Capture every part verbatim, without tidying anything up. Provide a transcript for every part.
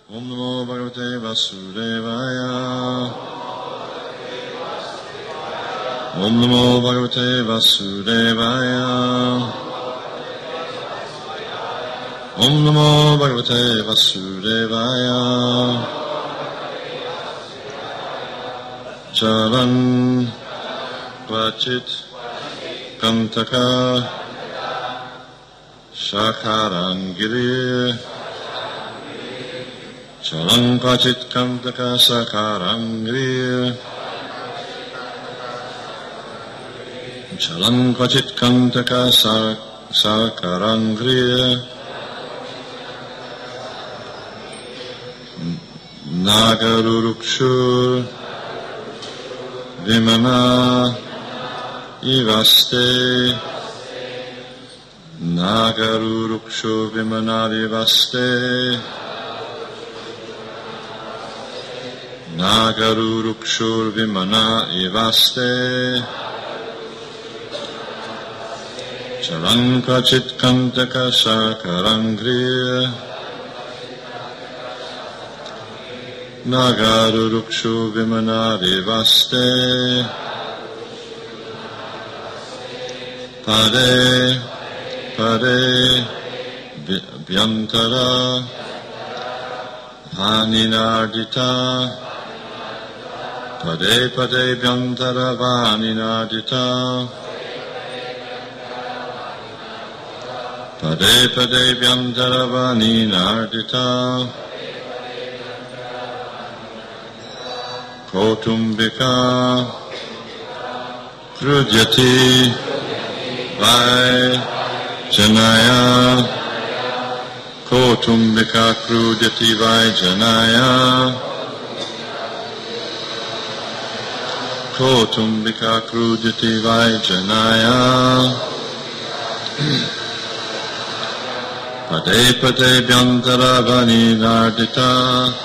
Om Namo Bhagavate Vasudevaya. Om Namo Bhagavate Vasudevaya. Om Namo Bhagavate Vasudevaya. Chalan Vachit Kantaka Shakarangiri. Chalan Vachit Kantaka Shakarangiri. Chalan Vachit Kantaka Shakarangiri. Nagarurukshur Vimana Ivaste. Nagarurukshur Vimana Ivaste. Nagarurukshur Vimana Ivaste. Chalankachit Kantaka Shakarangriya. Nagarurukshu Vimana Ivaste. Pade Pade Vyantara Vaninardita. Pade Pade Vyantara Vaninardita. Pade Pade Vyantara Vaninardita. Kotumbika Krudhyati Vai Janaya. Kotumbika Krudhyati Vai Janaya. Kotumbika Krudhyati Vai Janaya. Pade Pade Vyantara Vaninardita.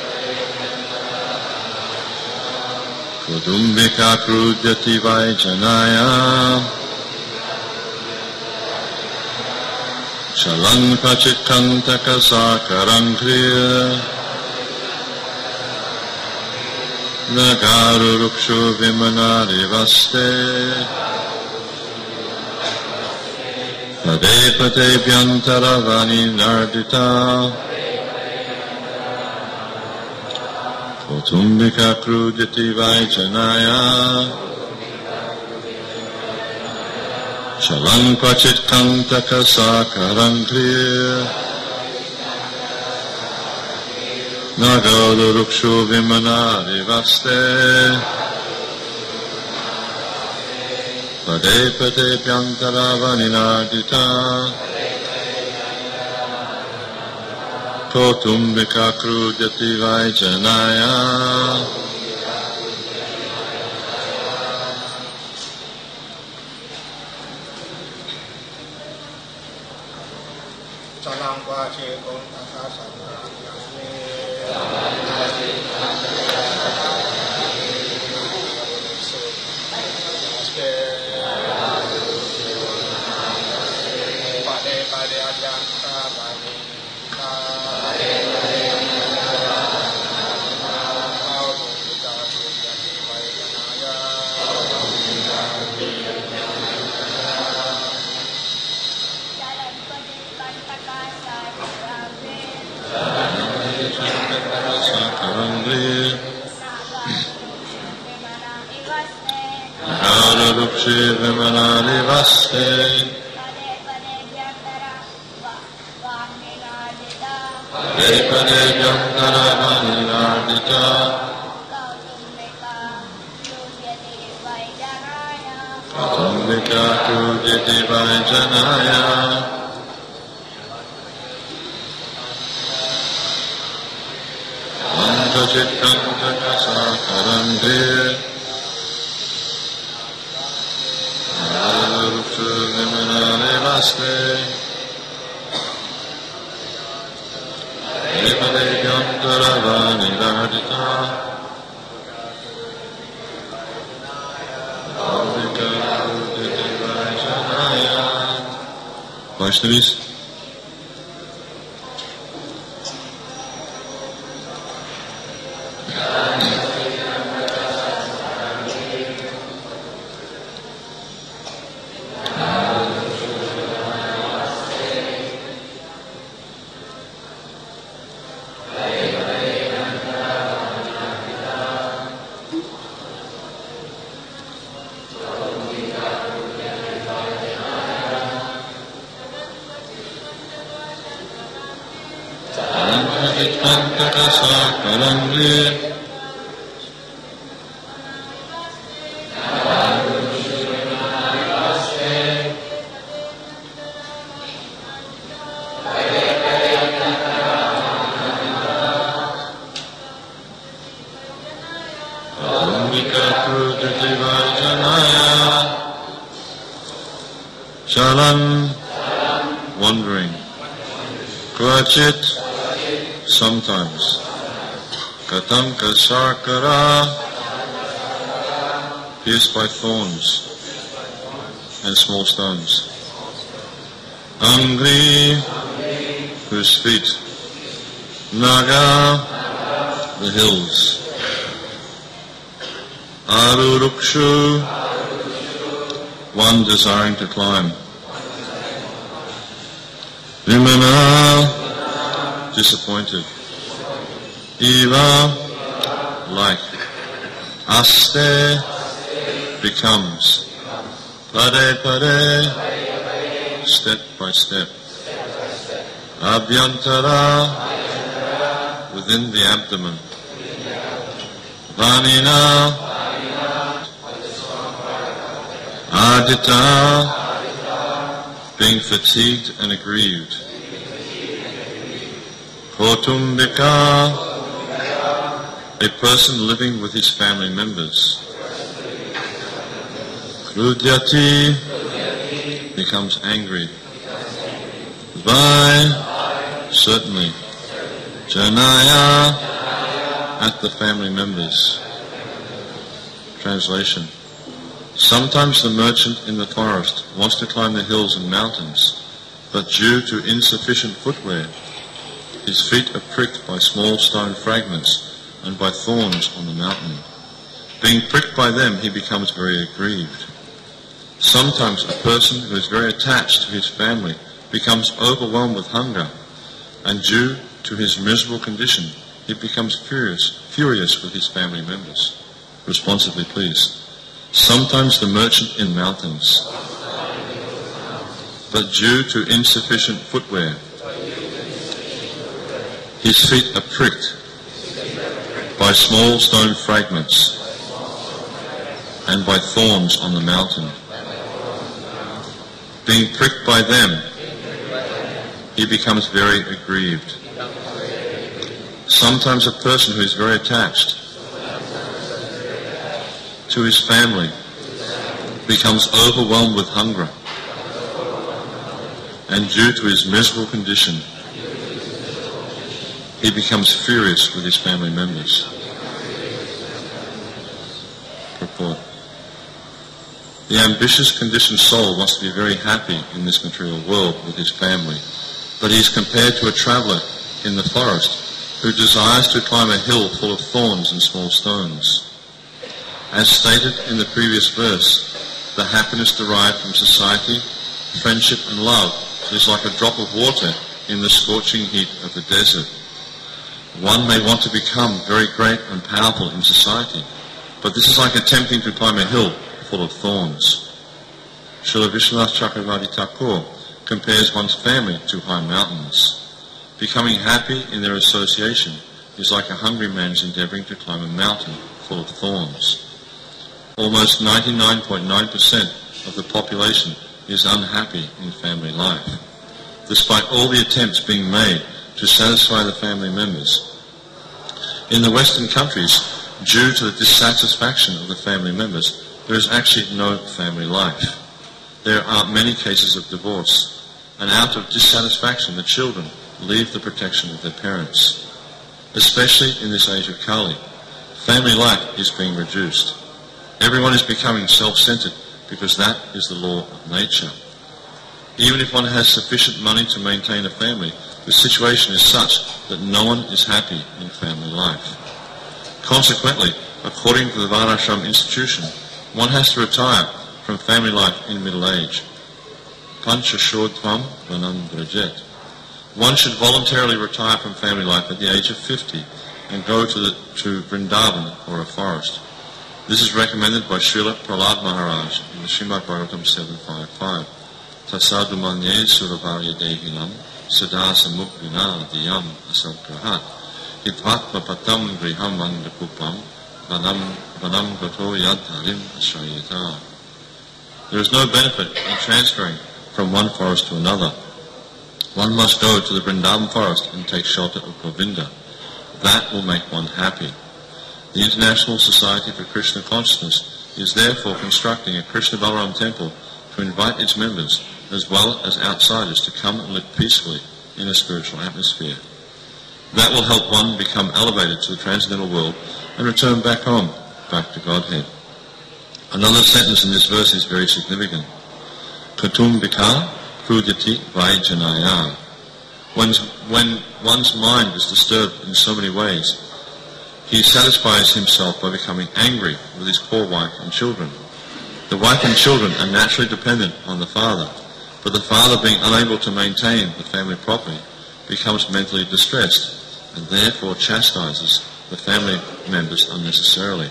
Kotumbika Krudhyati Vai Janaya. Chalan Pachit Kantaka Sakarangriya. Nagarurukshu Vimana Ivaste. Pade Pade Vyantara Vaninardita. Kotumbika Krudhyati Vai Janaya. Chalan Pachit Kantaka Sakarangriya. Nagarurukshu Vimana Ivaste. Pade Pade Vyantara Vaninardita. Kotumbika Krudhyati Vai Janaya. Chalang Vachi Kantaka Nagarurukshu Vimana Ivaste. Pade Pade Vyantara Vaninardita. Kotumbika Krudhyati Vai Janaya. Kachit Kantaka Sakarangriya. Nagarurukshu Vimana Ivaste. Pade Pade Vyantara Vaninardita. Vaishnavis. Shalan, wandering. Kvachit, sometimes. Katam kasarkara, pierced by thorns and small stones. Angri, whose feet. Naga, the hills. Arurukshu, one desiring to climb. Vimana, disappointed. Eva, like. Aste, becomes. Pade pade, step by step. Abhyantara, within the abdomen. Vanina, Adita, being fatigued and aggrieved. Kautumbika, a person living with his family members. Krudyati, becomes angry. Vai, certainly. Janaya, at the family members. Translation. Sometimes the merchant in the forest wants to climb the hills and mountains, but due to insufficient footwear, his feet are pricked by small stone fragments and by thorns on the mountain. Being pricked by them, he becomes very aggrieved. Sometimes a person who is very attached to his family becomes overwhelmed with hunger, and due to his miserable condition, he becomes furious, furious with his family members. Responsively, please. Sometimes the merchant in mountains, but due to insufficient footwear, his feet are pricked by small stone fragments and by thorns on the mountain. Being pricked by them, he becomes very aggrieved. Sometimes a person who is very attached to his family becomes overwhelmed with hunger, and due to his miserable condition, he becomes furious with his family members. Purport. The ambitious conditioned soul wants to be very happy in this material world with his family, but he is compared to a traveller in the forest who desires to climb a hill full of thorns and small stones. As stated in the previous verse, the happiness derived from society, friendship and love is like a drop of water in the scorching heat of the desert. One may want to become very great and powerful in society, but this is like attempting to climb a hill full of thorns. Srila Vishwanath Chakravarti Thakur compares one's family to high mountains. Becoming happy in their association is like a hungry man's endeavouring to climb a mountain full of thorns. Almost ninety-nine point nine percent of the population is unhappy in family life, despite all the attempts being made to satisfy the family members. In the Western countries, due to the dissatisfaction of the family members, there is actually no family life. There are many cases of divorce, and out of dissatisfaction the children leave the protection of their parents. Especially in this age of Kali, family life is being reduced. Everyone is becoming self-centered because that is the law of nature. Even if one has sufficient money to maintain a family, the situation is such that no one is happy in family life. Consequently, according to the Varnashram institution, one has to retire from family life in middle age. Panchashodhvam vanandrajet. One should voluntarily retire from family life at the age of fifty and go to, the, to Vrindavan or a forest. This is recommended by Srila Prahlad Maharaj in the Srimad Bhagavatam seven fifty-five. Tasadumanye suravarya dehinam sadasa mukvina diyam asabgrahat hitvatma patam griham vandakupam vanam vanam gato yadharim ashrayata. There is no benefit in transferring from one forest to another. One must go to the Vrindavan forest and take shelter of Govinda. That will make one happy. The International Society for Krishna Consciousness is therefore constructing a Krishna Balaram temple to invite its members, as well as outsiders, to come and live peacefully in a spiritual atmosphere. That will help one become elevated to the transcendental world and return back home, back to Godhead. Another sentence in this verse is very significant. Katumbika krudati vaijanaya. When, when one's mind is disturbed in so many ways, he satisfies himself by becoming angry with his poor wife and children. The wife and children are naturally dependent on the father, but the father, being unable to maintain the family property, becomes mentally distressed and therefore chastises the family members unnecessarily.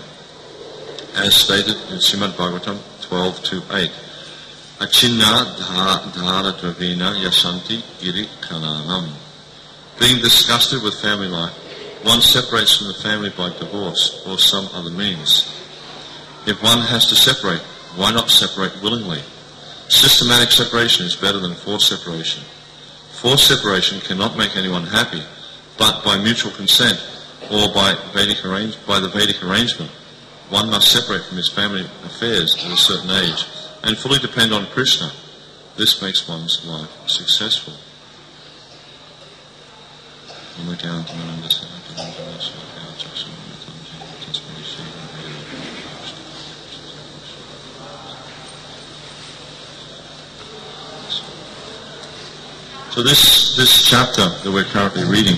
As stated in Srimad Bhagavatam twelve two eight, Achinna dhara dravina yasanti giri kananam. Being disgusted with family life, one separates from the family by divorce or some other means. If one has to separate, why not separate willingly? Systematic separation is better than forced separation. Forced separation cannot make anyone happy, but by mutual consent or by Vedic arrange, by the Vedic arrangement, one must separate from his family affairs at a certain age and fully depend on Krishna. This makes one's life successful. So this this chapter that we're currently reading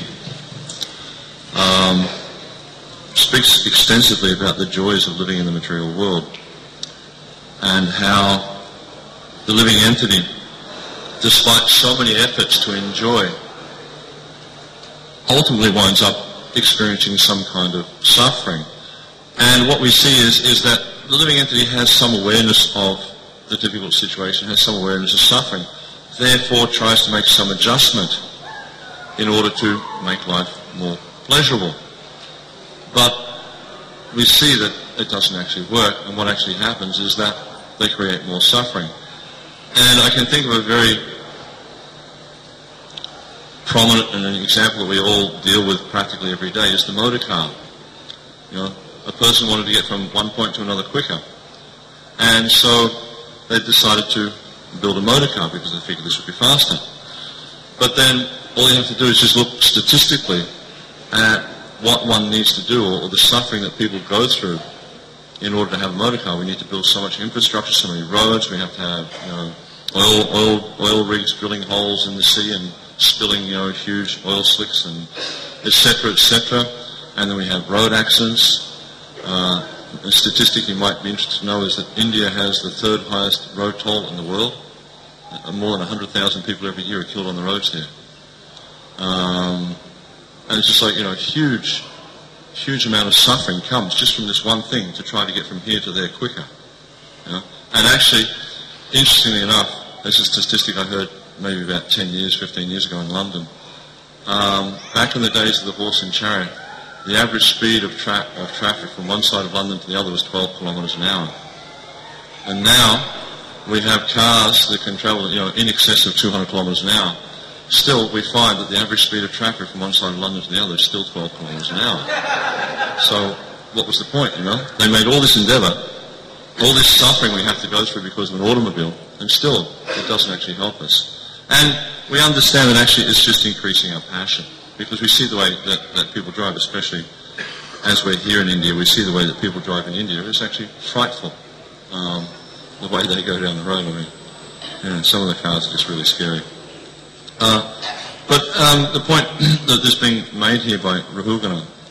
um, speaks extensively about the joys of living in the material world and how the living entity, despite so many efforts to enjoy, ultimately winds up experiencing some kind of suffering. And what we see is, is that the living entity has some awareness of the difficult situation, has some awareness of suffering, therefore tries to make some adjustment in order to make life more pleasurable. But we see that it doesn't actually work, and what actually happens is that they create more suffering. And I can think of a very prominent and an example that we all deal with practically every day is the motor car. You know, a person wanted to get from one point to another quicker, and so they decided to build a motor car because they figured this would be faster. But then all you have to do is just look statistically at what one needs to do, or, or the suffering that people go through in order to have a motor car. We need to build so much infrastructure, so many roads. We have to have, you know, oil oil oil rigs drilling holes in the sea and spilling, you know, huge oil slicks, and et cetera, et cetera. And then we have road accidents. Uh, a statistic you might be interested to know is that India has the third highest road toll in the world. Uh, more than one hundred thousand people every year are killed on the roads here. Um, and it's just like, you know, a huge, huge amount of suffering comes just from this one thing to try to get from here to there quicker. You know? And actually, interestingly enough, there's a statistic I heard maybe about ten years, fifteen years ago in London. Um, back in the days of the horse and chariot, the average speed of, tra- of traffic from one side of London to the other was twelve kilometres an hour. And now we have cars that can travel, you know, in excess of two hundred kilometres an hour. Still, we find that the average speed of traffic from one side of London to the other is still twelve kilometres an hour. So what was the point, you know? They made all this endeavour, all this suffering we have to go through because of an automobile, and still it doesn't actually help us. And we understand that actually it's just increasing our passion, because we see the way that, that people drive, especially as we're here in India, we see the way that people drive in India. It's actually frightful, um, the way they go down the road. I mean, yeah, some of the cars are just really scary. Uh, but um, the point that is being made here by Rahugana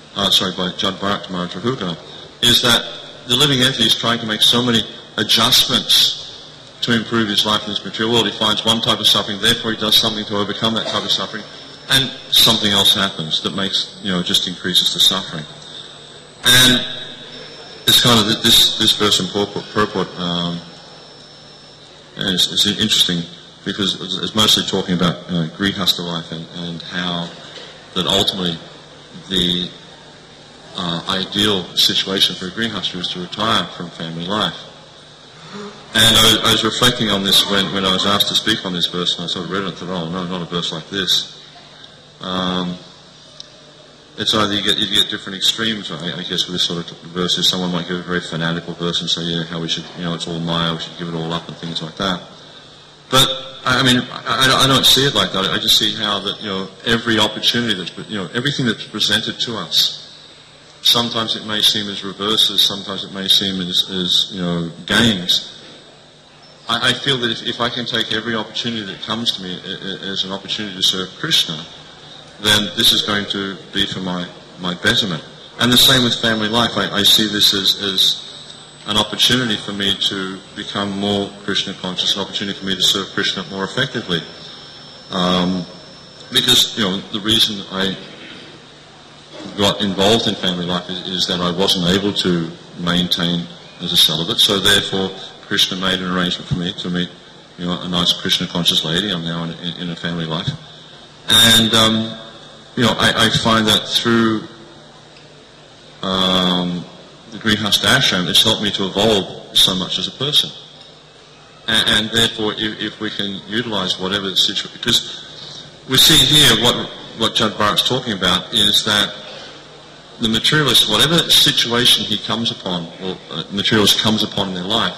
uh, sorry, by Judd Bharat to Maharaja, is that the living entity is trying to make so many adjustments to improve his life in this material world. He finds one type of suffering, therefore he does something to overcome that type of suffering, and something else happens that makes, you know, just increases the suffering. And it's kind of this this verse in purport um, is, is interesting because it's mostly talking about uh, grihastha life and, and how that ultimately the uh, ideal situation for a grihastha is to retire from family life. And I, I was reflecting on this when, when I was asked to speak on this verse, and I sort of read it and thought, oh no, not a verse like this. Um, it's either you get you get different extremes, I, I guess, with this sort of verses. Someone might give a very fanatical verse and say, yeah, how we should, you know, it's all Maya, we should give it all up and things like that. But I mean, I, I don't see it like that. I just see how that, you know, every opportunity that's, you know, everything that's presented to us, sometimes it may seem as reverses, sometimes it may seem as, as you know, gains. I, I feel that if, if I can take every opportunity that comes to me as an opportunity to serve Krishna, then this is going to be for my, my betterment. And the same with family life. I, I see this as, as an opportunity for me to become more Krishna conscious, an opportunity for me to serve Krishna more effectively. Um, because, you know, the reason I got involved in family life is, is that I wasn't able to maintain as a celibate, so therefore Krishna made an arrangement for me to meet, you know, a nice Krishna conscious lady. I'm now in, in, in a family life. And, um, you know, I, I find that through um, the Grihastha ashram, it's helped me to evolve so much as a person. And, and therefore, if, if we can utilize whatever the situation, because we see here what what Judd Bharat's talking about is that the materialist, whatever situation he comes upon, or uh, materialist comes upon in their life,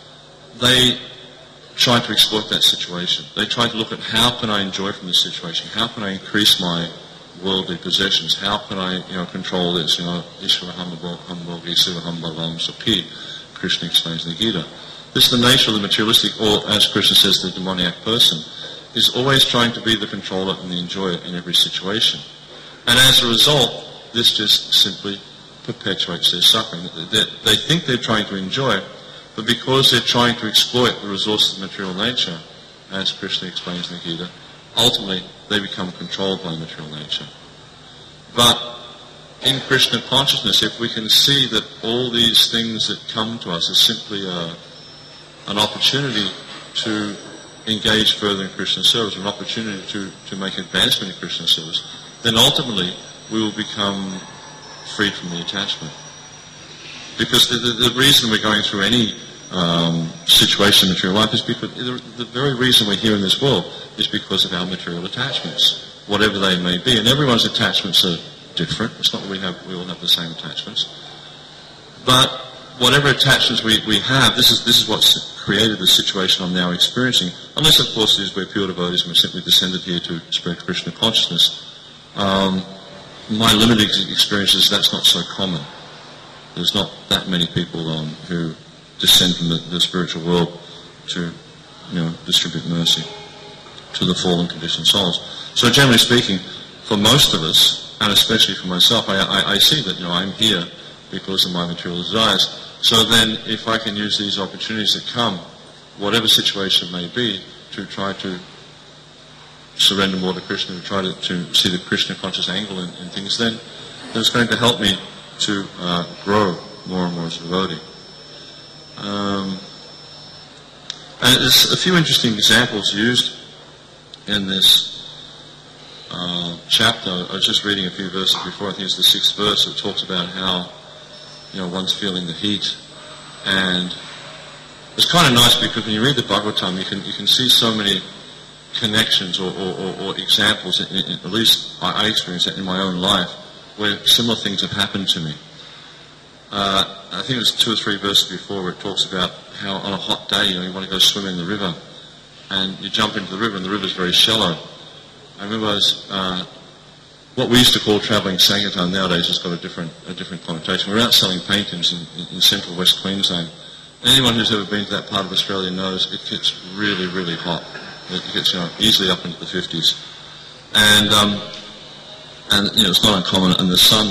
they try to exploit that situation. They try to look at how can I enjoy from this situation? How can I increase my worldly possessions? How can I, you know, control this? You know, Ishvara Hambhogi Siva Hambhavam Sapi, Krishna explains in the Gita. This is the nature of the materialistic, or as Krishna says, the demoniac person, is always trying to be the controller and the enjoyer in every situation. And as a result, this just simply perpetuates their suffering. They, they think they're trying to enjoy, but because they're trying to exploit the resources of material nature, as Krishna explains in the Gita, ultimately they become controlled by material nature. But in Krishna consciousness, if we can see that all these things that come to us are simply a, an opportunity to engage further in Krishna service, an opportunity to, to make advancement in Krishna service, then ultimately we will become freed from the attachment. Because the, the, the reason we're going through any um, situation in material life is because the, the very reason we're here in this world is because of our material attachments, whatever they may be. And everyone's attachments are different. It's not that we have we all have the same attachments. But whatever attachments we, we have, this is this is what's created the situation I'm now experiencing. Unless, of course, it is we're pure devotees and we're simply descended here to spread Krishna consciousness. Um, my limited experience is that's not so common. There's not that many people um, who descend from the, the spiritual world to, you know, distribute mercy to the fallen conditioned souls. So generally speaking, for most of us, and especially for myself, I, I, I see that, you know, I'm here because of my material desires. So then, if I can use these opportunities that come, whatever situation it may be, to try to surrender more to Krishna, to try to, to see the Krishna conscious angle in, in things, then, then it's going to help me to uh, grow more and more as a devotee. Um, and there's a few interesting examples used in this uh, chapter. I was just reading a few verses before. I think it's the sixth verse that talks about how, you know, one's feeling the heat, and it's kind of nice because when you read the Bhagavatam, you can you can see so many connections or, or, or, or examples. In, in, at least I, I experienced that in my own life, where similar things have happened to me. Uh, I think it was two or three verses before where it talks about how on a hot day, you know, you want to go swim in the river, and you jump into the river, and the river's very shallow. I remember I was, uh, what we used to call travelling Sankirtan nowadays has got a different a different connotation. We're out selling paintings in, in, in central West Queensland. Anyone who's ever been to that part of Australia knows it gets really, really hot. It gets, you know, easily up into the fifties. And, um, and you know, it's not uncommon, and the sun,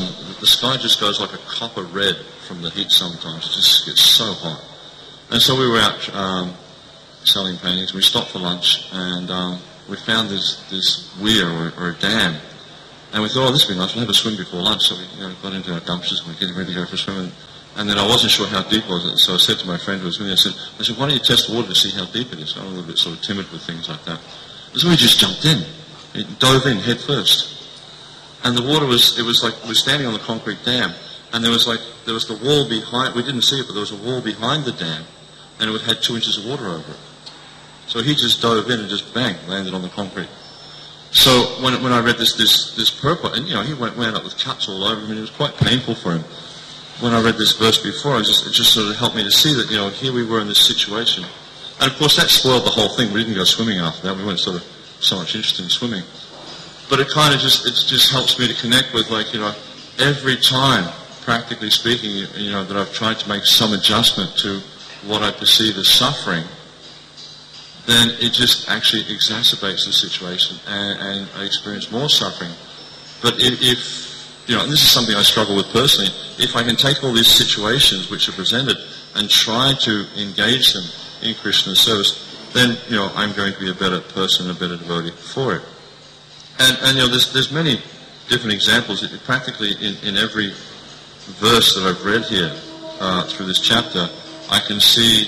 the sky just goes like a copper red from the heat sometimes. It just gets so hot. And so we were out um, selling paintings. We stopped for lunch, and um, we found this, this weir or, or a dam. And we thought, oh, this would be nice. We'll have a swim before lunch. So we you know, got into our dumpsters and we were getting ready to go for a swim. And, and then I wasn't sure how deep was it. So I said to my friend who was with me, I said, I said, why don't you test the water to see how deep it is? I'm a little bit sort of timid with things like that. So we just jumped in. It dove in head first. And the water was, it was like, we were standing on the concrete dam. And there was like, there was the wall behind, we didn't see it, but there was a wall behind the dam. And it had two inches of water over it. So he just dove in and just bang, landed on the concrete. So when when I read this this this purport, and you know he went wound up with cuts all over him, and it was quite painful for him. When I read this verse before, it just it just sort of helped me to see that you know here we were in this situation, and of course that spoiled the whole thing. We didn't go swimming after that. We weren't sort of so much interested in swimming, but it kind of just it just helps me to connect with like you know every time, practically speaking, you, you know that I've tried to make some adjustment to what I perceive as suffering, then it just actually exacerbates the situation, and, and I experience more suffering. But if, if, you know, and this is something I struggle with personally, if I can take all these situations which are presented and try to engage them in Krishna service, then, you know, I'm going to be a better person, a better devotee for it. And, and you know, there's, there's many different examples. It, practically in, in every verse that I've read here uh, through this chapter, I can see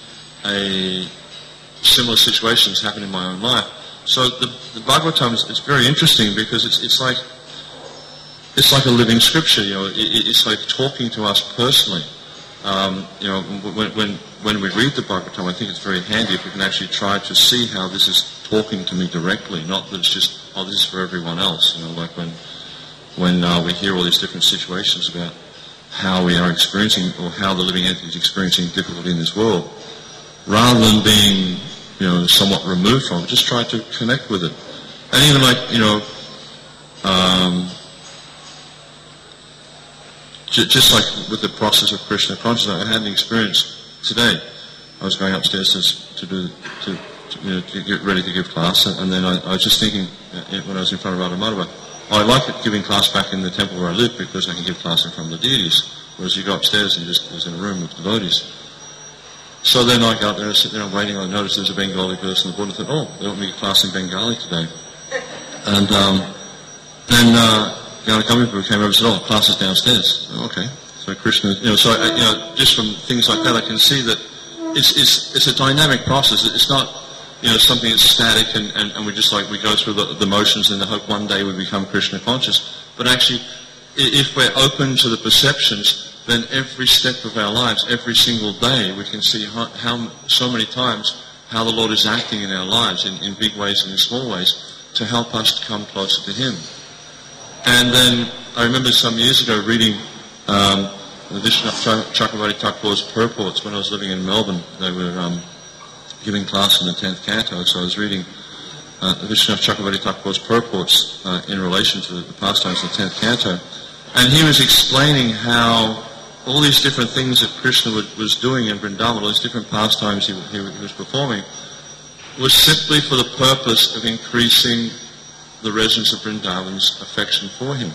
a similar situations happen in my own life. So the, the Bhagavatam is it's very interesting because it's it's like it's like a living scripture. You know, it, it's like talking to us personally. Um, you know, when when when we read the Bhagavatam, I think it's very handy if we can actually try to see how this is talking to me directly, not that it's just oh this is for everyone else. You know, like when when uh, we hear all these different situations about how we are experiencing or how the living entity is experiencing difficulty in this world, rather than being, you know, somewhat removed from it, just try to connect with it. And even like, you know, um, j- just like with the process of Krishna consciousness, I had an experience today. I was going upstairs to, to do, to, to, you know, to get ready to give class, and, and then I, I was just thinking, uh, when I was in front of Radha Madhava, I like it giving class back in the temple where I live because I can give class in front of the deities, whereas you go upstairs and you're just there's in a room with devotees. So then I go up there and sit there and waiting. I noticed there's a Bengali person on the board. I thought, oh, they want me to give class in Bengali today. And um, then uh, Gana Kamipu came over and said, oh, class is downstairs. Oh, okay. So Krishna, you know, so I, you know, just from things like that, I can see that it's it's it's a dynamic process. It's not, you know, something that's static and, and, and we just like we go through the, the motions and the hope one day we become Krishna conscious. But actually, if we're open to the perceptions, then every step of our lives, every single day, we can see how, how so many times how the Lord is acting in our lives in, in big ways and in small ways to help us to come closer to Him. And then I remember some years ago reading um, the Vishwanath Chakravarti Thakur's purports when I was living in Melbourne. They were um, giving class in the tenth canto, so I was reading uh, the Vishwanath Chakravarti Thakur's purports uh, in relation to the, the pastimes of the tenth canto. And he was explaining how all these different things that Krishna was doing in Vrindavan, all these different pastimes he, he, he was performing, was simply for the purpose of increasing the residents of Vrindavan's affection for him.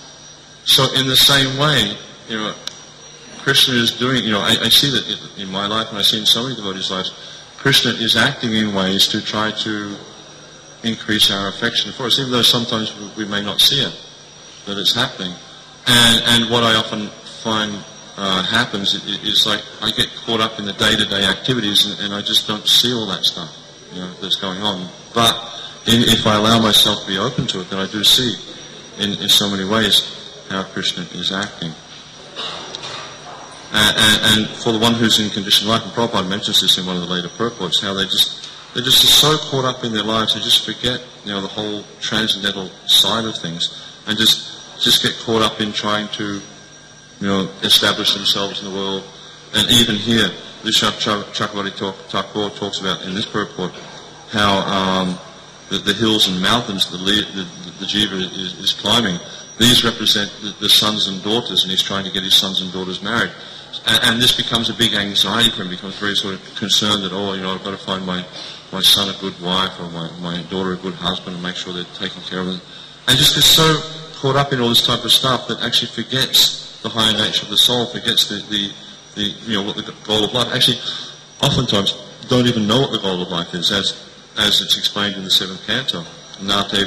So in the same way, you know, Krishna is doing, you know, I, I see that in my life and I see in so many devotees' lives, Krishna is acting in ways to try to increase our affection for us, even though sometimes we may not see it, that it's happening. And, and what I often find uh, happens is, is like I get caught up in the day-to-day activities and, and I just don't see all that stuff, you know, that's going on. But in, if I allow myself to be open to it, then I do see in, in so many ways how Krishna is acting. Uh, and, and for the one who's in conditioned life, and Prabhupada mentions this in one of the later purports, how they just they're just so caught up in their lives, they just forget, you know, the whole transcendental side of things, and just just get caught up in trying to, you know, establish themselves in the world. And even here, Vishwanath Chakravarti Thakur talks about in this purport how um, the, the hills and mountains the, the, the jiva is, is climbing, these represent the, the sons and daughters, and he's trying to get his sons and daughters married. And, and this becomes a big anxiety for him, becomes very sort of concerned that, oh, you know, I've got to find my, my son a good wife or my, my daughter a good husband and make sure they're taken care of. And just gets so caught up in all this type of stuff that actually forgets the higher nature of the soul, forgets the, the, the you know, what the goal of life. Actually, oftentimes don't even know what the goal of life is, as as it's explained in the seventh canto. They're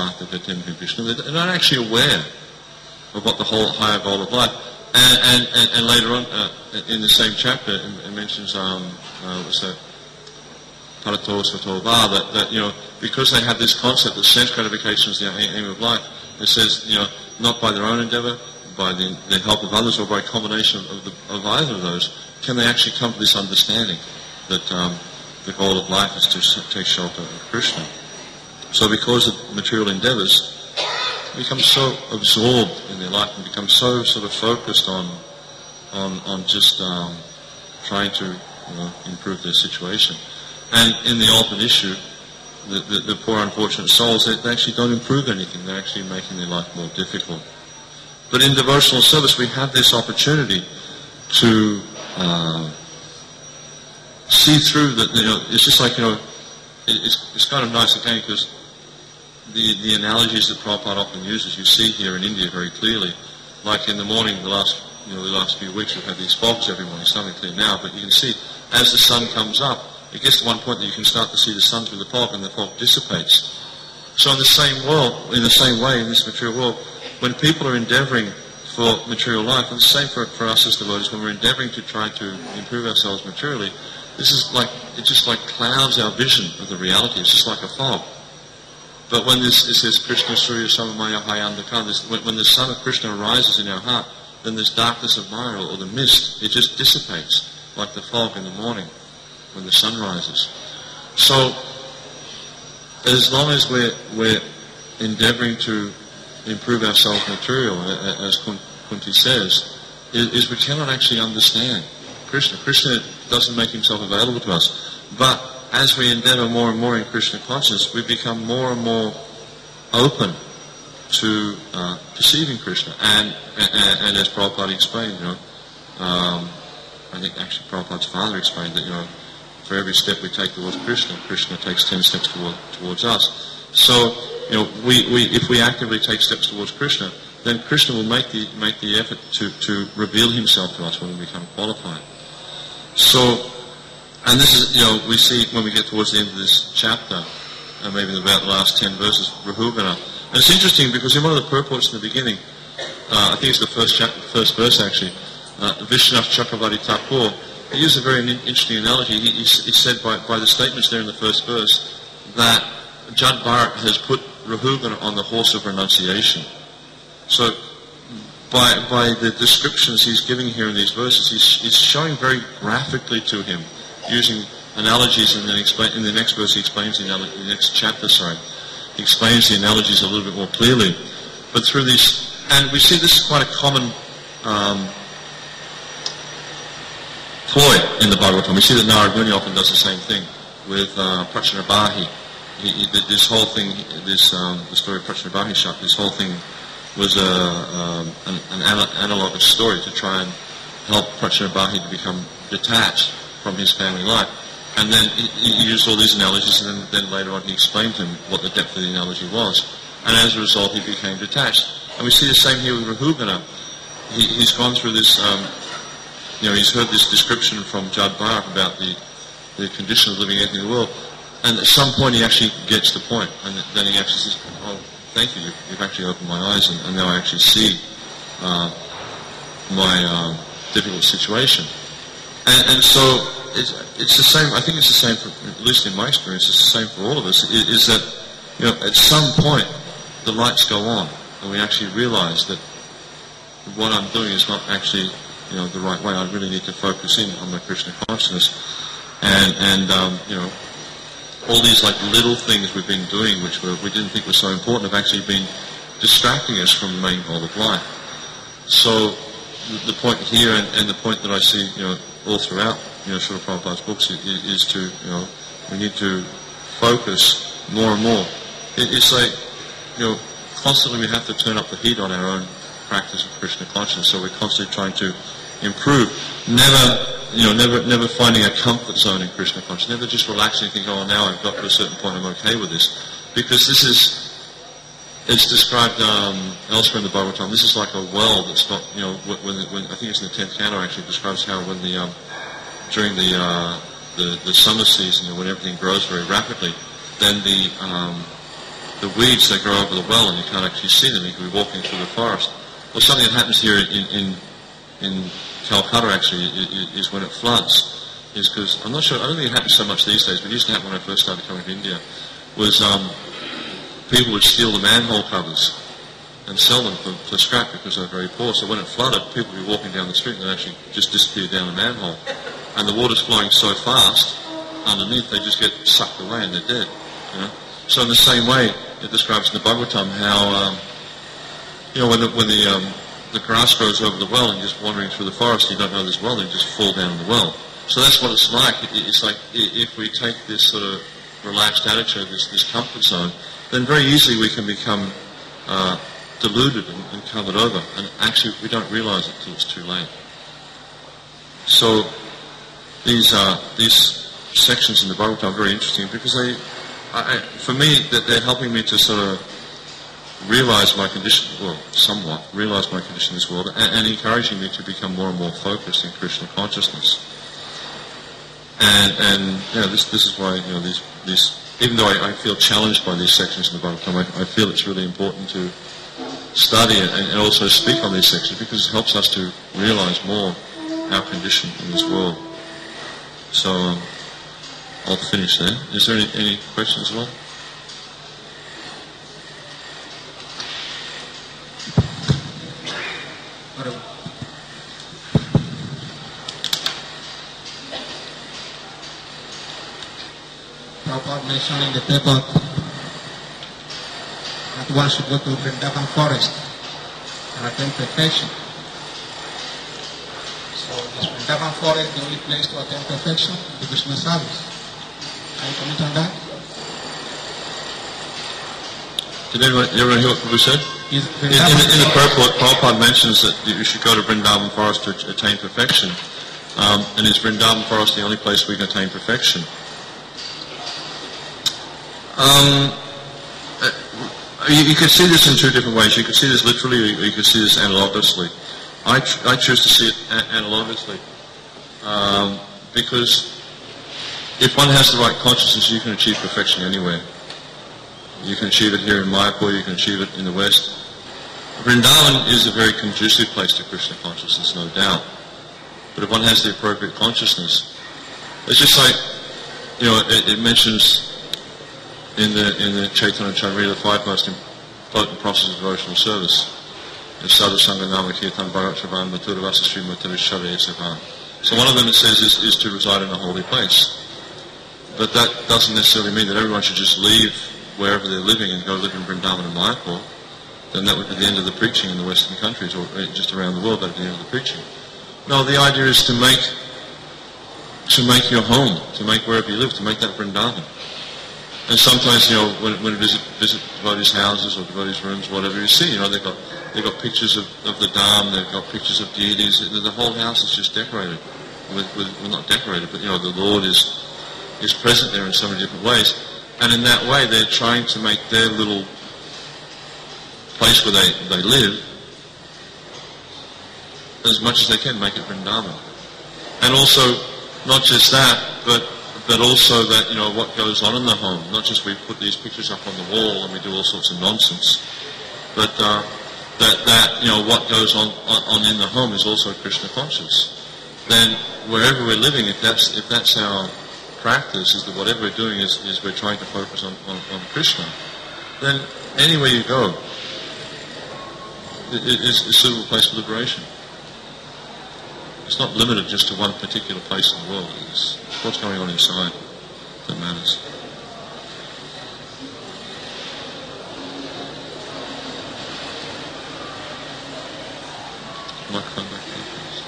not actually aware of what the whole higher goal of life. And, and, and, and later on, uh, in the same chapter, it, it mentions, um, uh, what's that, Parato Satova, that, that, you know, because they have this concept that sense gratification is the aim of life, it says, you know, not by their own endeavor, by the, the help of others, or by a combination of, the, of either of those, can they actually come to this understanding that um, the goal of life is to take shelter of Krishna. So because of material endeavors, become so absorbed in their life and become so sort of focused on on, on just um, trying to, you know, improve their situation. And in the ultimate issue, the, the, the poor unfortunate souls, they, they actually don't improve anything. They're actually making their life more difficult. But in devotional service, we have this opportunity to uh, see through that. You know, it's just like, you know, it, it's, it's kind of nice again, because the, the analogies that Prabhupada often uses, you see here in India very clearly. Like in the morning, the last, you know, the last few weeks, we've had these fogs every morning. It's starting to clear now, but you can see as the sun comes up, it gets to one point that you can start to see the sun through the fog, and the fog dissipates. So in the same world, in the same way, in this material world, when people are endeavoring for material life, and the same for, for us as devotees, when we're endeavoring to try to improve ourselves materially, this is like, it just like clouds our vision of the reality. It's just like a fog. But when this, it says Krishna Surya Samamaya Hayandaka, this, when, when the sun of Krishna arises in our heart, then this darkness of Maya, or the mist, it just dissipates like the fog in the morning when the sun rises. So as long as we're, we're endeavoring to improve ourselves material, as Kunti says, is, is we cannot actually understand Krishna. Krishna doesn't make himself available to us. But as we endeavor more and more in Krishna consciousness, we become more and more open to uh, perceiving Krishna. And, and, and as Prabhupada explained, you know, um, I think actually Prabhupada's father explained that, you know, for every step we take towards Krishna, Krishna takes ten steps toward, towards us. So, you know, we, we, if we actively take steps towards Krishna, then Krishna will make the, make the effort to, to reveal himself to us when we become qualified. So, and this is, you know, we see when we get towards the end of this chapter, uh, maybe about the last ten verses, Rahugana. And it's interesting because in one of the purports in the beginning, uh, I think it's the first chapter, first verse actually, uh, Vishwanath Chakravarti Thakur, he used a very interesting analogy. He, he, he said by, by the statements there in the first verse that Jad Bharat has put Rahugana on the horse of renunciation. So by, by the descriptions he's giving here in these verses, he's, he's showing very graphically to him, using analogies, and then explain, in the next verse he explains the analogy, the next chapter, sorry, he explains the analogies a little bit more clearly. But through these, and we see this is quite a common um, ploy in the Bhagavatam. We see that Narad Muni often does the same thing with uh, Prachanabhahi. He, he, this whole thing, this um, the story of Prachanabhahi Shak, this whole thing was a, um, an, an analogous story to try and help Prachanabhahi to become detached from his family life. And then he, he used all these analogies, and then, then later on he explained to him what the depth of the analogy was. And as a result, he became detached. And we see the same here with Rahugana. He, he's gone through this, um, you know, he's heard this description from Jad Bharat about the, the condition of living entity in the world. And at some point he actually gets the point. And then he actually says, oh, thank you, you've, you've actually opened my eyes, and, and now I actually see uh, my uh, difficult situation. And, and so it's, it's the same, I think it's the same, for, at least in my experience, it's the same for all of us, is, is that, you know, at some point the lights go on and we actually realize that what I'm doing is not actually, you know, the right way. I really need to focus in on my Krishna consciousness. And, and um, you know, all these like little things we've been doing which were, we didn't think were so important have actually been distracting us from the main goal of life. So the, the point here, and, and the point that I see, you know, all throughout, you know, Srila Prabhupada's books is, is to, you know, we need to focus more and more. It, it's like, you know, constantly we have to turn up the heat on our own practice of Krishna consciousness, so we're constantly trying to improve. Never, you know, never never finding a comfort zone in Krishna consciousness, never just relaxing and thinking, oh, now I've got to a certain point, I'm okay with this. Because this is, it's described um, elsewhere in the Bhagavatam. This is like a well that's got, you know, when, when I think it's in the tenth canto actually, describes how when the um, during the, uh, the the summer season, you know, when everything grows very rapidly, then the um, the weeds that grow over the well and you can't actually see them. You can be walking through the forest. Well, something that happens here in in, in Calcutta actually is, is when it floods. Is because I'm not sure. I don't think it happens so much these days, but it used to happen when I first started coming to India. Was um, people would steal the manhole covers and sell them for, for scrap because they're very poor. So when it flooded, people would be walking down the street and they'd actually just disappear down the manhole. And the water's flowing so fast underneath, they just get sucked away and they're dead. You know? So in the same way, it describes in the Bhagavatam how, um, you know, when the, when the, um, the grass grows over the well and you're just wandering through the forest, you don't know there's a well, and you just fall down in the well. So that's what it's like. It's like if we take this sort of relaxed attitude, this, this comfort zone, then very easily we can become uh, deluded and, and covered over. And actually we don't realize it until it's too late. So these uh, these sections in the Bhagavatam are very interesting because they, I, for me, that they're helping me to sort of realize my condition, well, somewhat, realize my condition in this world, and, and encouraging me to become more and more focused in Krishna consciousness. And, and you know, this this is why, you know, these these even though I, I feel challenged by these sections in the Bhagavatam, I, I feel it's really important to study it and, and also speak on these sections because it helps us to realize more our condition in this world. So um, I'll finish there. Is there any, any questions at all? Prabhupada mentioned in the paper that one should go to Vrindavan forest and attain perfection. So is Vrindavan forest the only place to attain perfection? The Krishna service. Can you comment on that? Did everyone, everyone hear what Prabhu said? In, in, the, in the purport, Prabhupada mentions that you should go to Vrindavan forest to attain perfection. Um, and is Vrindavan forest the only place we can attain perfection? Um, you, you could see this in two different ways. You could see this literally, or you could see this analogously. I, ch- I choose to see it a- analogously um, because if one has the right consciousness, you can achieve perfection anywhere. You can achieve it here in Mayapur, you can achieve it in the West. Vrindavan is a very conducive place to Krishna consciousness, no doubt. But if one has the appropriate consciousness, it's just like, you know, it, it mentions in the in the Chaitanya Charitamrita the five most important processes of devotional service. Sadhu Sangha Nama Kirtan Bhagat Shravan Mathura Vasa Sri Mathura Shari Esavan. So one of them it says is, is to reside in a holy place. But that doesn't necessarily mean that everyone should just leave wherever they're living and go live in Vrindavan and Mayapur. Then that would be the end of the preaching in the Western countries, or just around the world, that would be the end of the preaching. No, the idea is to make to make your home, to make wherever you live, to make that Vrindavan. And sometimes, you know, when, when you visit, visit devotees' houses or devotees' rooms, whatever you see, you know, they've got they've got pictures of, of the Dham, they've got pictures of deities. The, the whole house is just decorated. With, with, well, not decorated, but, you know, the Lord is is present there in so many different ways. And in that way, they're trying to make their little place where they, they live, as much as they can, make it Vrindavan. And also, not just that, but but also that, you know, what goes on in the home. Not just we put these pictures up on the wall and we do all sorts of nonsense, but uh, that, that, you know, what goes on, on, on in the home is also Krishna conscious. Then wherever we're living, if that's if that's our practice, is that whatever we're doing is, is we're trying to focus on, on, on Krishna, then anywhere you go is a suitable place for liberation. It's not limited just to one particular place in the world. It's what's going on inside that matters. Microphone back here, please.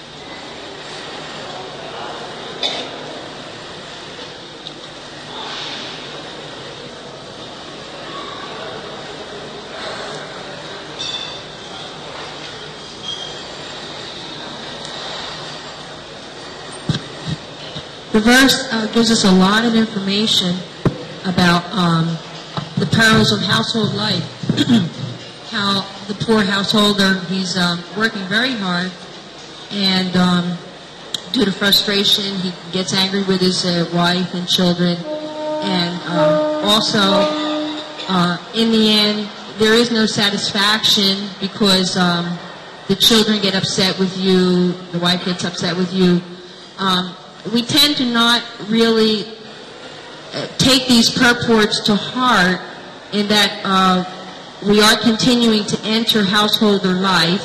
The verse uh, gives us a lot of information about um, the perils of household life. how the poor householder, he's um, working very hard, and um, due to frustration, he gets angry with his uh, wife and children, and uh, also, uh, in the end, there is no satisfaction because um, the children get upset with you, the wife gets upset with you. Um, we tend to not really uh, take these purports to heart in that uh, we are continuing to enter householder life,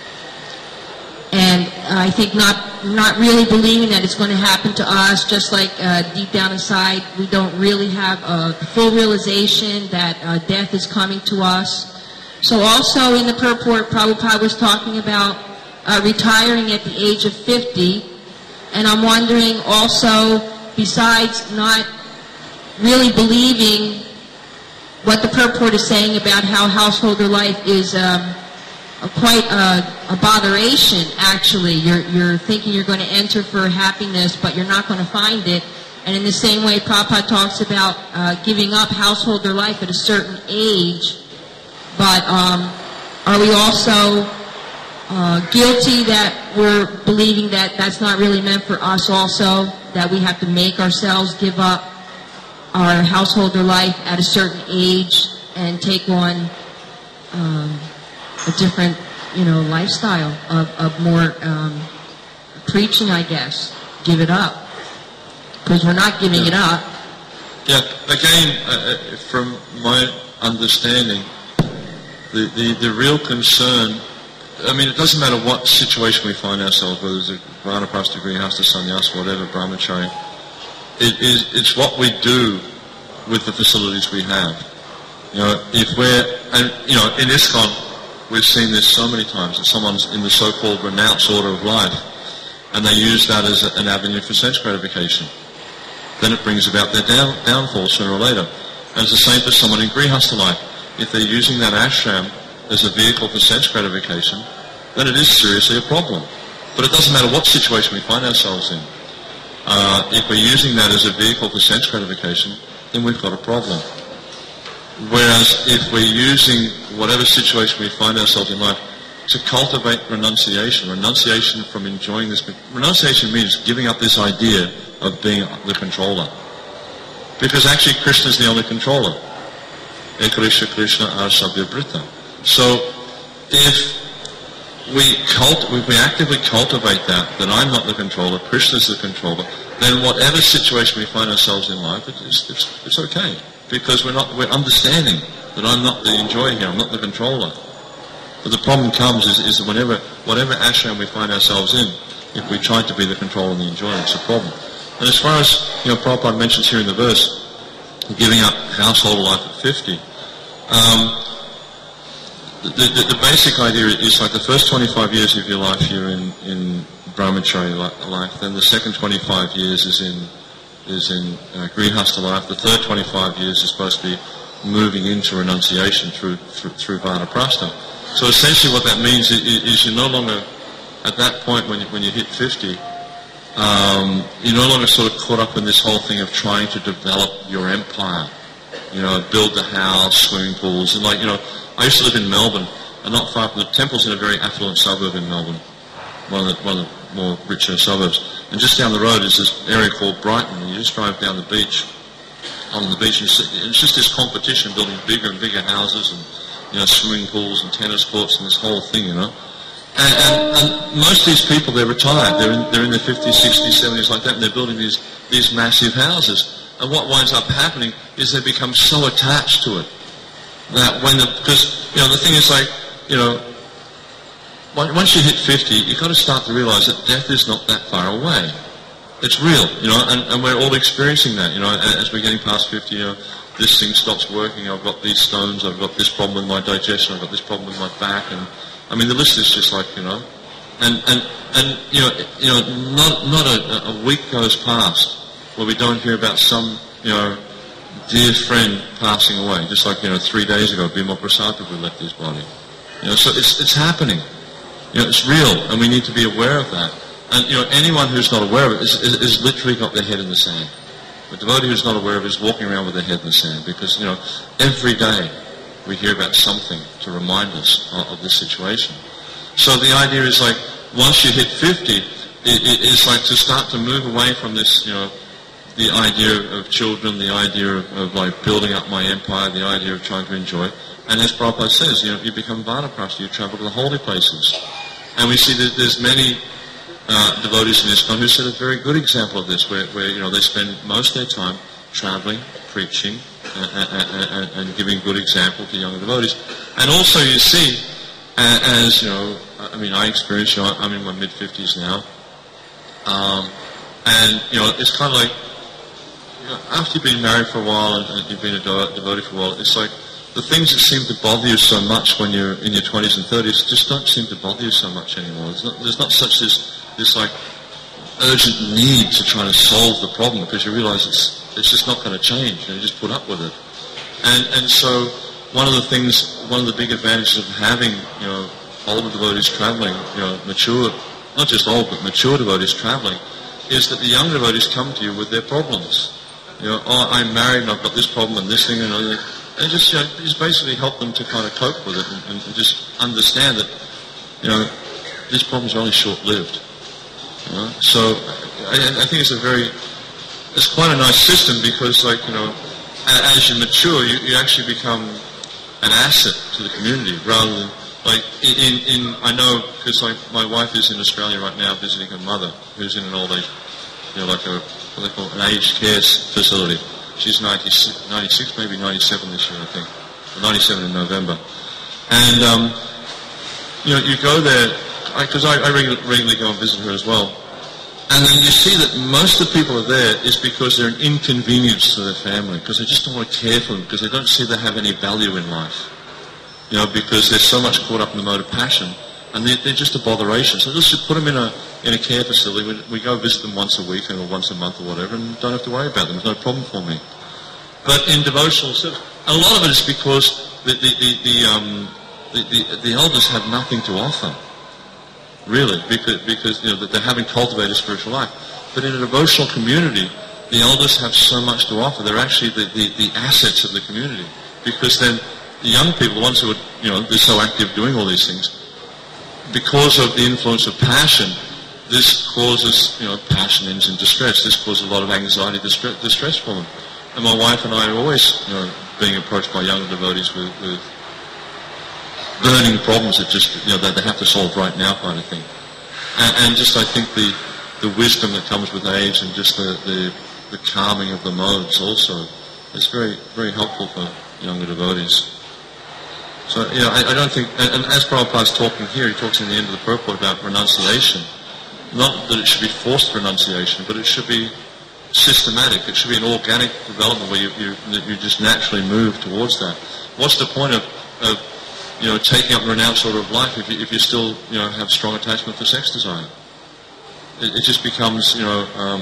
and I think not not really believing that it's going to happen to us, just like uh, deep down inside we don't really have a full realization that uh, death is coming to us. So also in the purport, Prabhupada was talking about uh, retiring at the age of fifty, and I'm wondering also, besides not really believing what the purport is saying about how householder life is um, a quite a, a botheration, actually. You're, you're thinking you're going to enter for happiness, but you're not going to find it. And in the same way, Prabhupada talks about uh, giving up householder life at a certain age. But um, are we also uh, guilty that we're believing that that's not really meant for us also, that we have to make ourselves give up our householder life at a certain age and take on um, a different, you know, lifestyle of, of more um, preaching, I guess. Give it up. Because we're not giving yeah. it up. Yeah, again, uh, from my understanding, the, the, the real concern, I mean, it doesn't matter what situation we find ourselves, whether it's a Vanaprastha, Grihastha, Sannyasa, whatever, Brahmachari, it is, it's what we do with the facilities we have. You know, if we're, and, you know, in ISKCON, we've seen this so many times, that someone's in the so-called renounced order of life, and they use that as a, an avenue for sense gratification. Then it brings about their down, downfall sooner or later. And it's the same for someone in Grihastha life. If they're using that ashram as a vehicle for sense gratification, then it is seriously a problem. But it doesn't matter what situation we find ourselves in. Uh, if we're using that as a vehicle for sense gratification, then we've got a problem. Whereas if we're using whatever situation we find ourselves in life to cultivate renunciation, renunciation from enjoying this, renunciation means giving up this idea of being the controller. Because actually Krishna is the only controller. Ekarisha Krishna Arsabhyabrita. So if we cult, if we actively cultivate that, that I'm not the controller, Krishna's the controller, then whatever situation we find ourselves in life, it's, it's, it's okay. Because we're not, we're understanding that I'm not the enjoyer here, I'm not the controller. But the problem comes is, is that whenever, whatever ashram we find ourselves in, if we try to be the controller and the enjoyer, it's a problem. And as far as, you know, Prabhupada mentions here in the verse, giving up household life at fifty, um, the, the, the basic idea is like the first twenty-five years of your life you're in, in Brahmachari life, then the second twenty-five years is in is in uh, Grihastha life, the third twenty-five years is supposed to be moving into renunciation through through, through Vanaprastha. So essentially what that means is, is you're no longer, at that point when you, when you hit fifty, um, you're no longer sort of caught up in this whole thing of trying to develop your empire. You know, build the house, swimming pools, and like, you know, I used to live in Melbourne, and not far from the temple's in a very affluent suburb in Melbourne, one of the, one of the more richer suburbs. And just down the road is this area called Brighton, and you just drive down the beach, on the beach, and it's just this competition building bigger and bigger houses, and, you know, swimming pools and tennis courts and this whole thing, you know. And, and, and most of these people, they're retired, they're in, they're in their fifties, sixties, seventies, like that, and they're building these, these massive houses. And what winds up happening is they become so attached to it that when the, because, you know, the thing is like, you know, once you hit fifty, you've got to start to realize that death is not that far away. It's real, you know, and, and we're all experiencing that, you know, as we're getting past fifty, you know, this thing stops working, I've got these stones, I've got this problem with my digestion, I've got this problem with my back, and, I mean, the list is just like, you know, and, and, and you know, you know, not, not a, a week goes past where we don't hear about some, you know, dear friend passing away, just like, you know, three days ago, Bhima Prasad Prabhu left his body. You know, so it's, it's happening. You know, it's real, and we need to be aware of that. And, you know, anyone who's not aware of it is, is, is literally got their head in the sand. The devotee who's not aware of it is walking around with their head in the sand, because, you know, every day we hear about something to remind us of, of this situation. So the idea is like, once you hit fifty, it, it, it's like to start to move away from this, you know, the idea of children, the idea of, of like building up my empire, the idea of trying to enjoy. And as Prabhupada says, you know, you become Vanaprastha, you travel to the holy places. And we see that there's many uh, devotees in ISKCON who set a very good example of this, where, where you know, they spend most of their time traveling, preaching, and, and, and giving good example to younger devotees. And also you see, uh, as, you know, I mean, I experience, you know, I'm in my mid-fifties now, um, and, you know, it's kind of like, you know, after you've been married for a while and, and you've been a devo- devotee for a while, it's like the things that seem to bother you so much when you're in your twenties and thirties just don't seem to bother you so much anymore. There's not, there's not such this, this like urgent need to try to solve the problem, because you realize it's it's just not going to change, and you just put up with it. And and so one of the things, one of the big advantages of having, you know, older devotees traveling, you know, mature, not just old, but mature devotees traveling, is that the younger devotees come to you with their problems. You know, oh, I'm married and I've got this problem and this thing and other thing. And just, you know, just basically help them to kind of cope with it, and, and just understand that, you know, these problems are only short-lived. You know? So I, I think it's a very, it's quite a nice system, because, like, you know, as you mature, you, you actually become an asset to the community, rather than, like, in, in I know, because like my wife is in Australia right now visiting her mother, who's in an old age, you know, like a, what they call an aged care facility. She's ninety-six, ninety-six, maybe ninety-seven this year, I think. Or ninety-seven in November. And, um, you know, you go there, because I, I, I regularly, regularly go and visit her as well. And then you see that most of the people are there is because they're an inconvenience to their family, because they just don't want to care for them, because they don't see they have any value in life. You know, because they're so much caught up in the mode of passion, and they're, they're just a botheration. So let's just put them in a in a care facility. We, we go visit them once a week or once a month or whatever, and don't have to worry about them. There's no problem for me. But in devotional service, a lot of it is because the the the, the, um, the, the, the elders have nothing to offer, really, because because you know that they haven't cultivated spiritual life. But in a devotional community, the elders have so much to offer. They're actually the, the, the assets of the community, because then the young people, the ones who are, you know, they're so active doing all these things, because of the influence of passion, this causes, you know, passion ends in distress. This causes a lot of anxiety, distress, distress for them. And my wife and I are always, you know, being approached by younger devotees with, with burning problems that just, you know, that they have to solve right now, kind of thing. And, and just, I think the the wisdom that comes with age, and just the, the the calming of the modes also, is very very helpful for younger devotees. So, you know, I, I don't think, and, and as Prabhupada's talking here, he talks in the end of the purport about renunciation. Not that it should be forced renunciation, but it should be systematic. It should be an organic development where you, you, you just naturally move towards that. What's the point of, of you know, taking up the renounced order of life if you, if you still, you know, have strong attachment for sex desire? It, it just becomes, you know, um,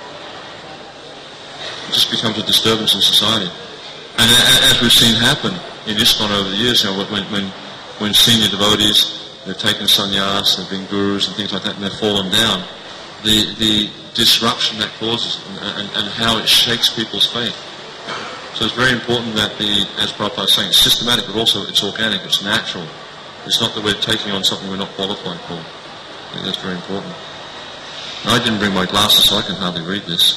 it just becomes a disturbance in society. And a, as we've seen happen in ISKCON over the years, you know, when, when, when senior devotees, they've taken sannyas, they've been gurus and things like that, and they've fallen down, the the disruption that causes, and, and, and how it shakes people's faith. So it's very important that the, as Prabhupada is saying, it's systematic, but also it's organic, it's natural. It's not that we're taking on something we're not qualified for. I think that's very important. Now, I didn't bring my glasses, so I can hardly read this.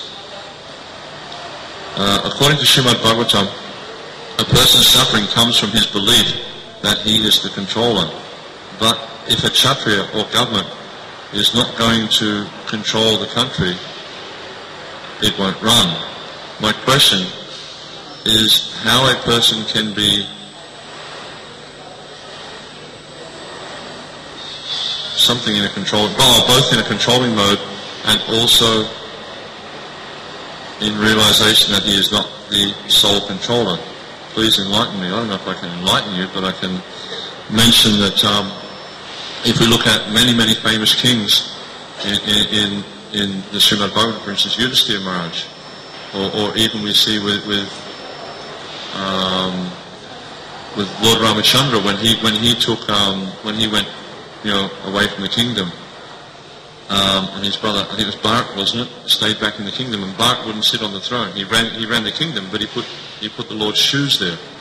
Uh, according to Srimad Bhagavatam, a person's suffering comes from his belief that he is the controller. But if a Kshatriya or government is not going to control the country, it won't run. My question is how a person can be something in a controlling, well, both in a controlling mode and also in realization that he is not the sole controller. Please enlighten me. I don't know if I can enlighten you, but I can mention that um, if we look at many, many famous kings in, in, in the Srimad Bhagavatam, for instance, Yudhisthira Maharaj, or, or even we see with with, um, with Lord Ramachandra when he when he took um, when he went, you know, away from the kingdom, um, and his brother, I think it was Bharat, wasn't it, stayed back in the kingdom, and Bharat wouldn't sit on the throne. He ran he ran the kingdom, but he put he put the Lord's shoes there.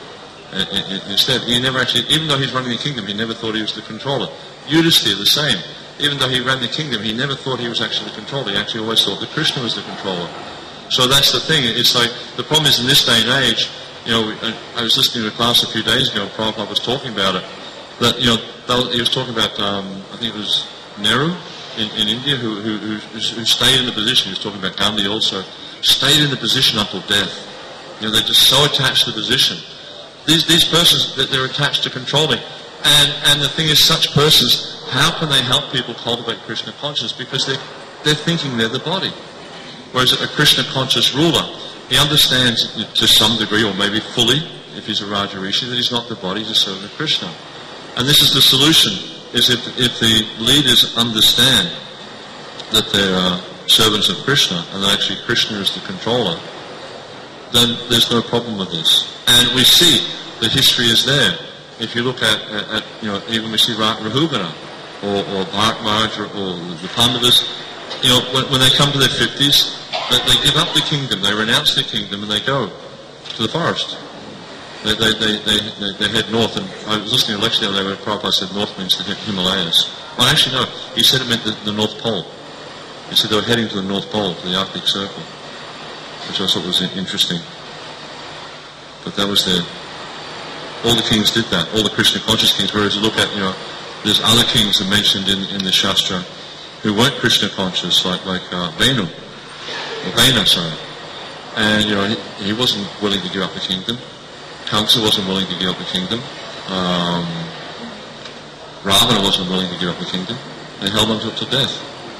Uh, i- i- instead, he never actually, even though he's running the kingdom, he never thought he was the controller. Yudhisthira, the same. Even though he ran the kingdom, he never thought he was actually the controller. He actually always thought that Krishna was the controller. So that's the thing. It's like, the problem is in this day and age, you know, I, I was listening to a class a few days ago, Prabhupada was talking about it, that, you know, they, he was talking about, um, I think it was Nehru in, in India, who, who, who, who stayed in the position. He was talking about Gandhi also, stayed in the position until death. You know, they're just so attached to the position. These, these persons, they're attached to controlling. And, and the thing is, such persons, how can they help people cultivate Krishna consciousness? Because they're, they're thinking they're the body. Whereas a Krishna conscious ruler, he understands to some degree, or maybe fully, if he's a Raja Rishi, that he's not the body, he's a servant of Krishna. And this is the solution, is if, if the leaders understand that they're uh, servants of Krishna, and that actually Krishna is the controller, then there's no problem with this. And we see the history is there. If you look at, at, at you know, even we see Rahugana, or, or Bharat Maharaj, or, or the Pandavas, you know, when, when they come to their fifties, they, they give up the kingdom, they renounce their kingdom, and they go to the forest. They, they, they, they, they, they head north, and I was listening to a lecture the other day where Prabhupada said north means the Himalayas. Well, actually no, he said it meant the, the North Pole. He said they were heading to the North Pole, to the Arctic Circle, which I thought was interesting. But that was their... All the kings did that, all the Krishna conscious kings, whereas you look at, you know, there's other kings that mentioned in, in the Shastra who weren't Krishna conscious, like like uh, Venu, or Vena, sorry. And, you know, he, he wasn't willing to give up the kingdom. Kamsa wasn't willing to give up the kingdom. Um, Ravana wasn't willing to give up the kingdom. They held on to it till death.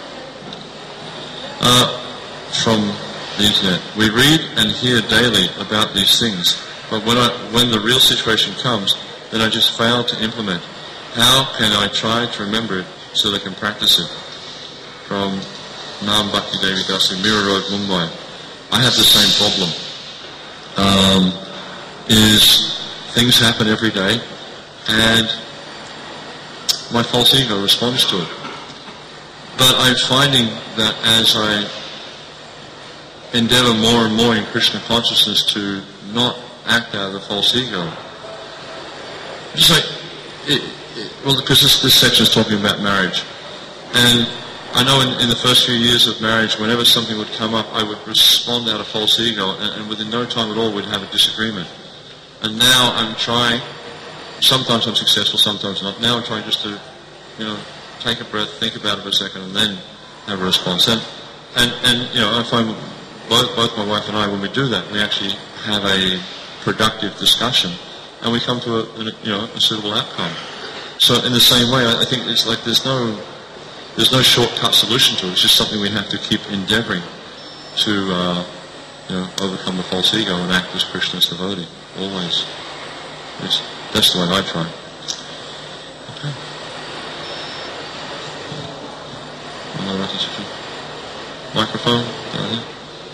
Uh, from the internet, we read and hear daily about these things. But when, I, when the real situation comes, then I just fail to implement. How can I try to remember it so that I can practice it? From Nam Bhakti Devi Dasi, Mira Road, Mumbai. I have the same problem. Um, is things happen every day, and my false ego responds to it. But I'm finding that as I endeavor more and more in Krishna consciousness to not act out of the false ego. Just like, it, it, well, because this, this section is talking about marriage. And I know in, in the first few years of marriage, whenever something would come up, I would respond out of false ego, and, and within no time at all we'd have a disagreement. And now I'm trying, sometimes I'm successful, sometimes not. Now I'm trying just to, you know, take a breath, think about it for a second, and then have a response. And, and, and you know, I find both, both my wife and I, when we do that, we actually have a productive discussion, and we come to a, a you know a suitable outcome. So in the same way, I, I think it's like there's no there's no shortcut solution to it. It's just something we have to keep endeavoring to uh, you know overcome the false ego and act as Krishna's devotee always. It's, that's the way I try. Okay. Microphone. Down there.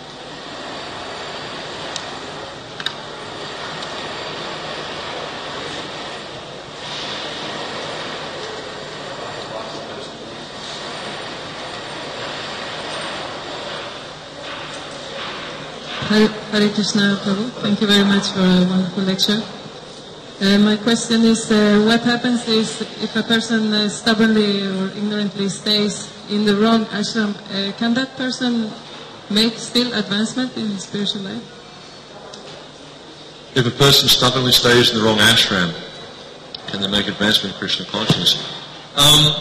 Hare, Hare Krishna Prabhu, thank you very much for a wonderful lecture. Uh, my question is, uh, what happens is if a person uh, stubbornly or ignorantly stays in the wrong ashram, uh, can that person make still advancement in his spiritual life? If a person stubbornly stays in the wrong ashram, can they make advancement in Krishna consciousness? Um,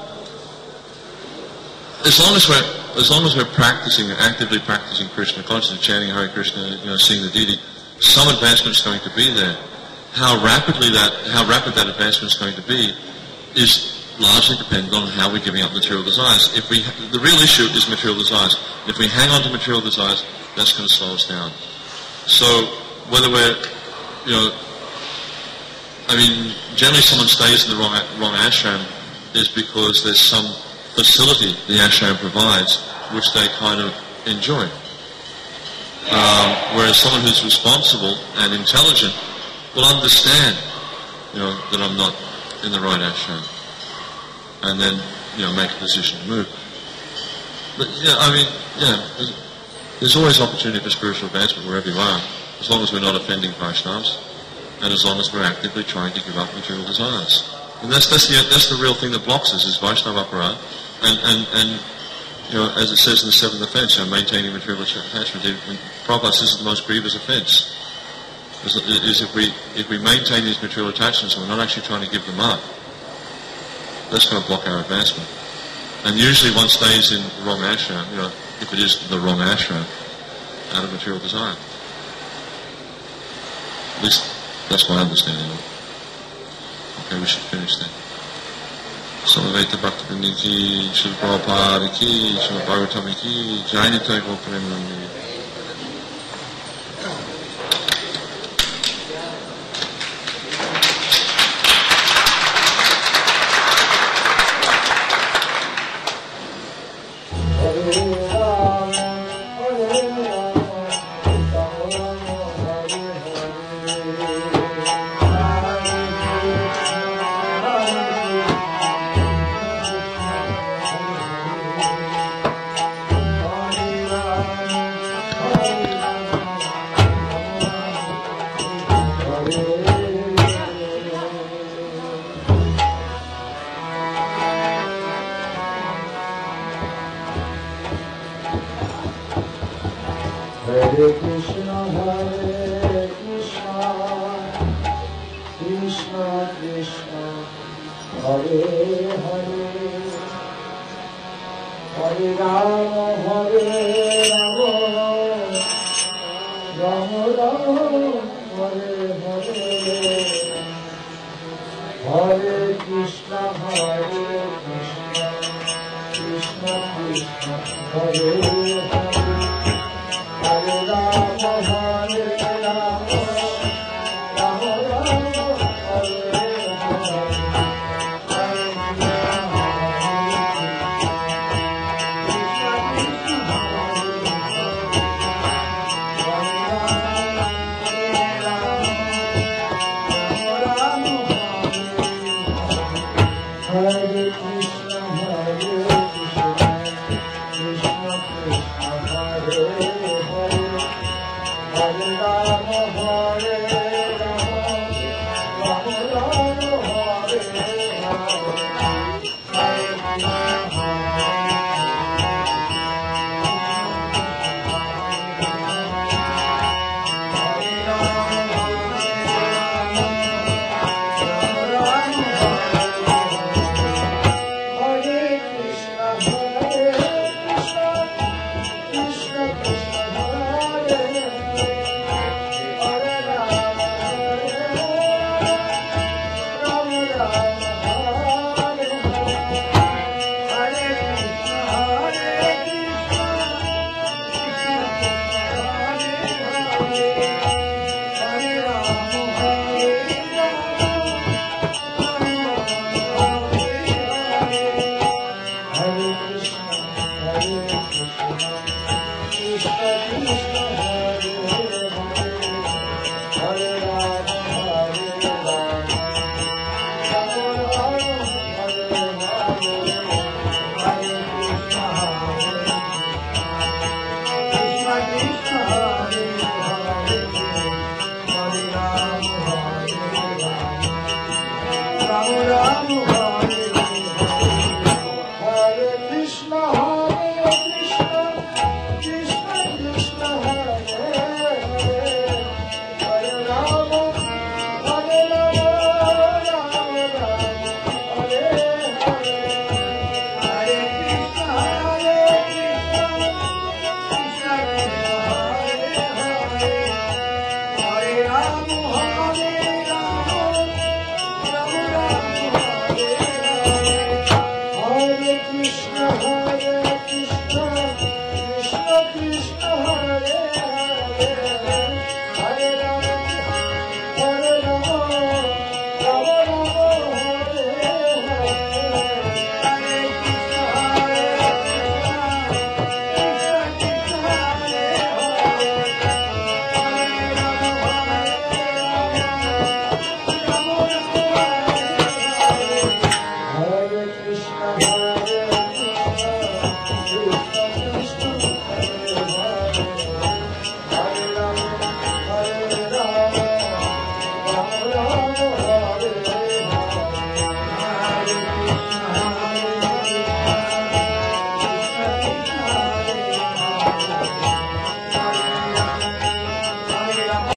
as long as we're As long as we're practicing, actively practicing Krishna consciousness, chanting Hare Krishna, you know, seeing the deity, some advancement is going to be there. How rapidly that, how rapid that advancement is going to be, is largely dependent on how we're giving up material desires. If we, the real issue is material desires. If we hang on to material desires, that's going to slow us down. So whether we're, you know, I mean, generally someone stays in the wrong wrong ashram is because there's some facility the ashram provides, which they kind of enjoy. Um, whereas someone who's responsible and intelligent will understand, you know, that I'm not in the right ashram, and then, you know, make a decision to move. But yeah, I mean, yeah, there's, there's always opportunity for spiritual advancement wherever you are, as long as we're not offending Vaishnavas. and as long as we're actively trying to give up material desires. And that's, that's, the, that's the real thing that blocks us, is Vaishnava aparadha. And, and, and, you know, as it says in the seventh offense, you know, maintaining material attachment, and Prabhupada says is the most grievous offense. Is, is if we if we maintain these material attachments and we're not actually trying to give them up, that's going to block our advancement. And usually one stays in the wrong ashram, you know, if it is the wrong ashram, out of material desire. At least that's my understanding of it. Okay, we should finish then. Samaveta Bhaktivinoda ki, Srila Prabhupada ki, Srila Bhagavatam ki, Jainita Goparananda. Hare Krishna, Hare